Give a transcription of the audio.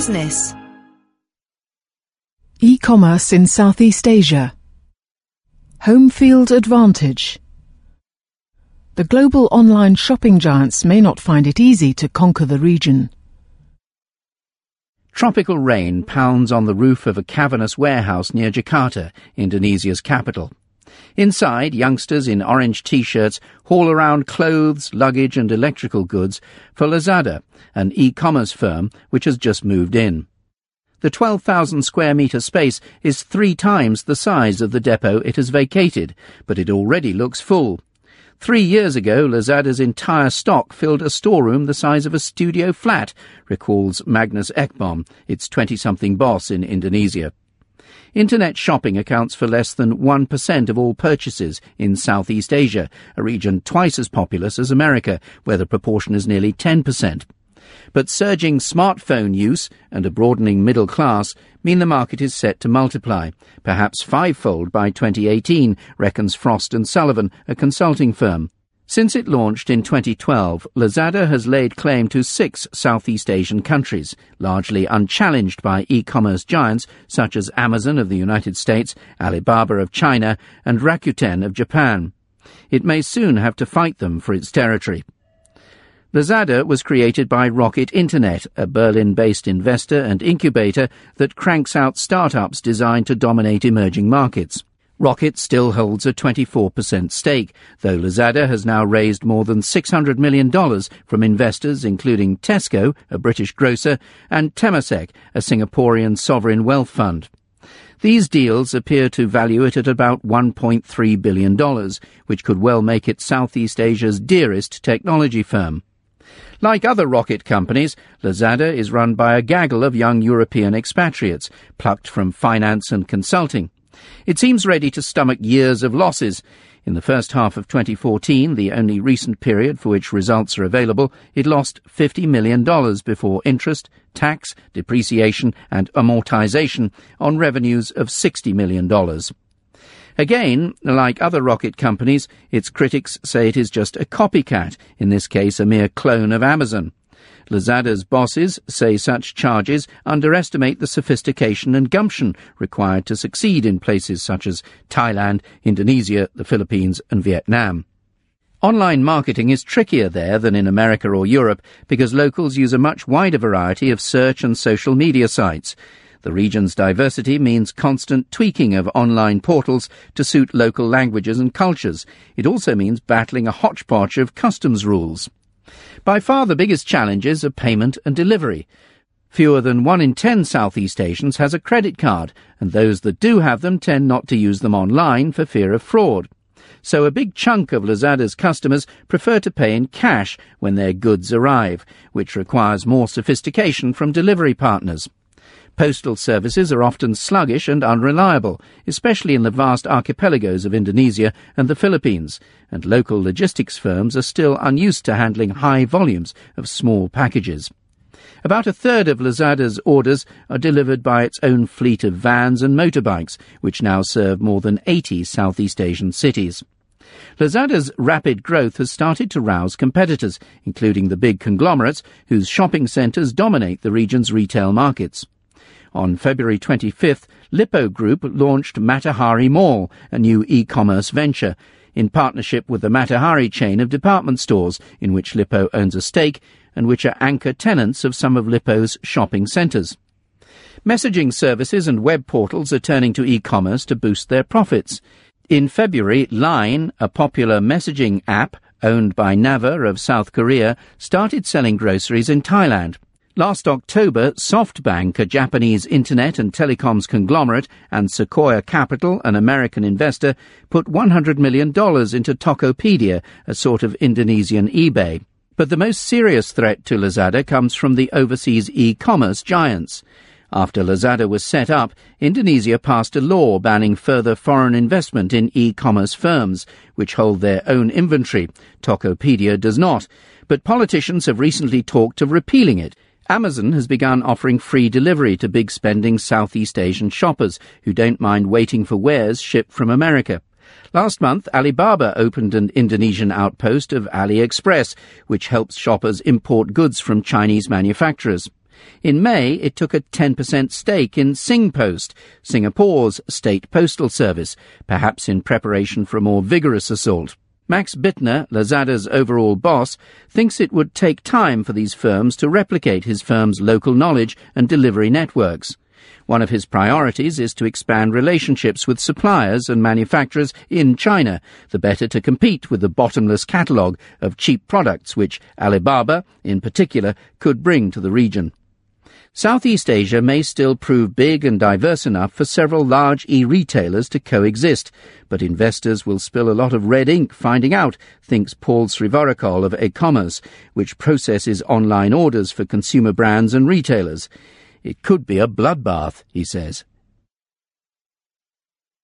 Business. E-commerce in Southeast Asia. Home field advantage. The global online shopping giants may not find it easy to conquer the region. Tropical rain pounds on the roof of a cavernous warehouse near Jakarta, Indonesia's capital. Inside, youngsters in orange T-shirts haul around clothes, luggage and electrical goods for Lazada, an e-commerce firm which has just moved in. The 12,000 square metre space is 3 times the size of the depot it has vacated, but it already looks full. 3 years ago, Lazada's entire stock filled a storeroom the size of a studio flat, recalls Magnus Ekbom, its 20-something boss in Indonesia. Internet shopping accounts for less than 1% of all purchases in Southeast Asia, a region twice as populous as America, where the proportion is nearly 10%. But surging smartphone use and a broadening middle class mean the market is set to multiply, perhaps 5-fold by 2018, reckons Frost & Sullivan, a consulting firm. Since it launched in 2012, Lazada has laid claim to 6 Southeast Asian countries, largely unchallenged by e-commerce giants such as Amazon of the United States, Alibaba of China, and Rakuten of Japan. It may soon have to fight them for its territory. Lazada was created by Rocket Internet, a Berlin-based investor and incubator that cranks out startups designed to dominate emerging markets. Rocket still holds a 24% stake, though Lazada has now raised more than $600 million from investors including Tesco, a British grocer, and Temasek, a Singaporean sovereign wealth fund. These deals appear to value it at about $1.3 billion, which could well make it Southeast Asia's dearest technology firm. Like other rocket companies, Lazada is run by a gaggle of young European expatriates, plucked from finance and consulting. It seems ready to stomach years of losses. In the first half of 2014, the only recent period for which results are available, it lost $50 million before interest, tax, depreciation and amortization on revenues of $60 million. Again, like other rocket companies, its critics say it is just a copycat, in this case a mere clone of Amazon. Lazada's bosses say such charges underestimate the sophistication and gumption required to succeed in places such as Thailand, Indonesia, the Philippines and Vietnam. Online marketing is trickier there than in America or Europe because locals use a much wider variety of search and social media sites. The region's diversity means constant tweaking of online portals to suit local languages and cultures. It also means battling a hodgepodge of customs rules. By far the biggest challenges are payment and delivery. Fewer than 1 in 10 Southeast Asians has a credit card, and those that do have them tend not to use them online for fear of fraud. So a big chunk of Lazada's customers prefer to pay in cash when their goods arrive, which requires more sophistication from delivery partners. Postal services are often sluggish and unreliable, especially in the vast archipelagos of Indonesia and the Philippines, and local logistics firms are still unused to handling high volumes of small packages. About a third of Lazada's orders are delivered by its own fleet of vans and motorbikes, which now serve more than 80 Southeast Asian cities. Lazada's rapid growth has started to rouse competitors, including the big conglomerates whose shopping centres dominate the region's retail markets. On February 25th, Lippo Group launched Matahari Mall, a new e-commerce venture, in partnership with the Matahari chain of department stores, in which Lippo owns a stake and which are anchor tenants of some of Lippo's shopping centres. Messaging services and web portals are turning to e-commerce to boost their profits. In February, Line, a popular messaging app owned by Naver of South Korea, started selling groceries in Thailand. Last October, SoftBank, a Japanese internet and telecoms conglomerate, and Sequoia Capital, an American investor, put $100 million into Tokopedia, a sort of Indonesian eBay. But the most serious threat to Lazada comes from the overseas e-commerce giants. After Lazada was set up, Indonesia passed a law banning further foreign investment in e-commerce firms, which hold their own inventory. Tokopedia does not. But politicians have recently talked of repealing it. Amazon has begun offering free delivery to big-spending Southeast Asian shoppers who don't mind waiting for wares shipped from America. Last month, Alibaba opened an Indonesian outpost of AliExpress, which helps shoppers import goods from Chinese manufacturers. In May, it took a 10% stake in Singpost, Singapore's state postal service, perhaps in preparation for a more vigorous assault. Max Bittner, Lazada's overall boss, thinks it would take time for these firms to replicate his firm's local knowledge and delivery networks. One of his priorities is to expand relationships with suppliers and manufacturers in China, the better to compete with the bottomless catalogue of cheap products which Alibaba, in particular, could bring to the region. Southeast Asia may still prove big and diverse enough for several large e-retailers to coexist, but investors will spill a lot of red ink finding out, thinks Paul Srivarakol of e-commerce, which processes online orders for consumer brands and retailers. It could be a bloodbath, he says.